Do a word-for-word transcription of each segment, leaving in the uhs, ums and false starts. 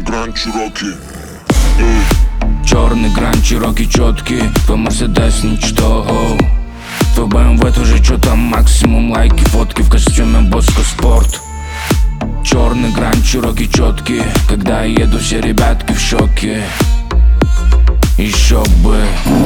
Черный Гранд Чироки. Черный Гранд Чироки четкий, твой Мерседес ничто. Твой бэ эм вэ тоже чё там, максимум лайки, фотки в костюме Боско Спорт. Черный Гранд Чироки четкий, когда я еду, все ребятки в шоке. Еще бы.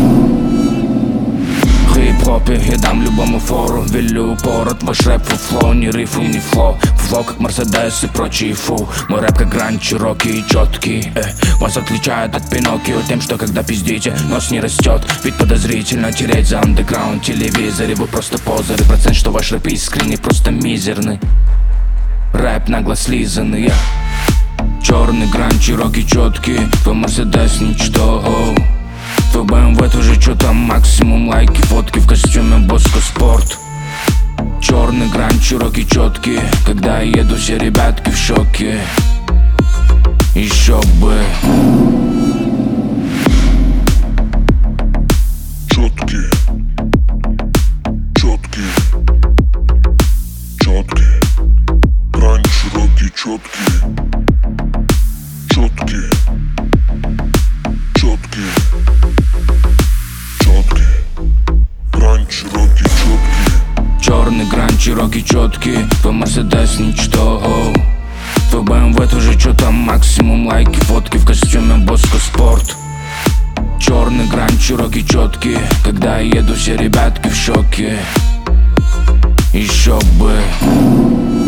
В хип-хопе я дам любому фору, велю упорот, ваш рэп фу флоу, не рифу, не флоу. Флоу как Мерседес и прочие фу. Мой рэп как Гранд Чироки и четкий. э. Вас отличает от Пиноккио тем, что когда пиздите, нос не растет. Ведь подозрительно тереть за андеграунд телевизоре. Вы просто позеры, процент, что ваш рэп искренний, просто мизерный. Рэп нагло слизанный. Черный Гранд Чироки четкий, твой Мерседес ничто. Твой бэ эм вэ тоже чё там, максимум лайки, фотки в костюме Боско Спорт. Черный Гранд Чироки четкий, когда я еду, все ребятки в шоке. Еще бы. Четкий, четкий, четкий. Гранд Чироки четкий, четкий, четкий, четкий. Гранд Чироки четкий. Черный Гранд Чироки четкий, твой Мерседес ничто. Твой бэ эм вэ тоже чё там, максимум лайки, фотки в костюме Боско Спорт. Черный Гранд Чироки четкий, когда я еду, все ребятки в шоке. Еще бы.